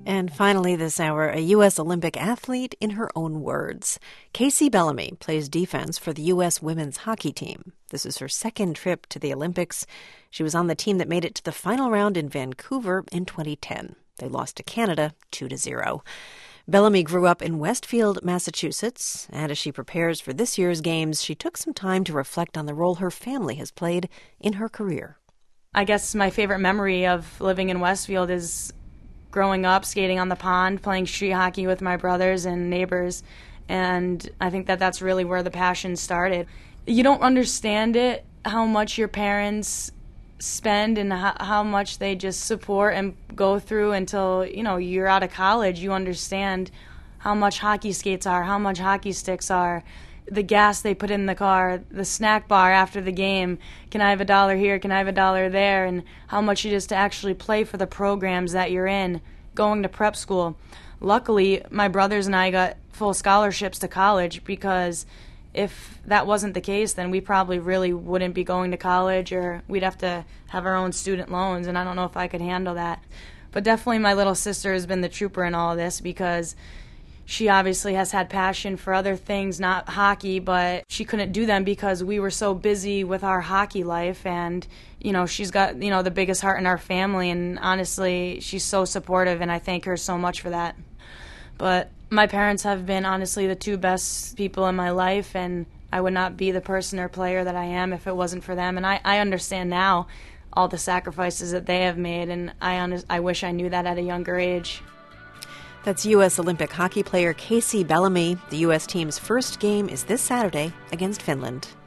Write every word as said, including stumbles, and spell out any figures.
And finally this hour, a U S Olympic athlete in her own words. Kacey Bellamy plays defense for the U S women's hockey team. This is her second trip to the Olympics. She was on the team that made it to the final round in Vancouver in twenty ten. They lost to Canada two to zero. Bellamy grew up in Westfield, Massachusetts, and as she prepares for this year's games, she took some time to reflect on the role her family has played in her career. I guess my favorite memory of living in Westfield is growing up, skating on the pond, playing street hockey with my brothers and neighbors, and I think that that's really where the passion started. You don't understand it, how much your parents spend and how, how much they just support and go through until, you know, you're out of college. You understand how much hockey skates are, how much hockey sticks are, the gas they put in the car, the snack bar after the game, can I have a dollar here, can I have a dollar there, and how much it is to actually play for the programs that you're in, going to prep school. Luckily, my brothers and I got full scholarships to college, because if that wasn't the case, then we probably really wouldn't be going to college, or we'd have to have our own student loans, and I don't know if I could handle that. But definitely my little sister has been the trooper in all of this, because she obviously has had passion for other things, not hockey, but she couldn't do them because we were so busy with our hockey life. And, you know, she's got, you know, the biggest heart in our family, and honestly, she's so supportive, and I thank her so much for that. But my parents have been, honestly, the two best people in my life, and I would not be the person or player that I am if it wasn't for them. And I, I understand now all the sacrifices that they have made, and I, honest, I wish I knew that at a younger age. That's U S Olympic hockey player Kacey Bellamy. The U S team's first game is this Saturday against Finland.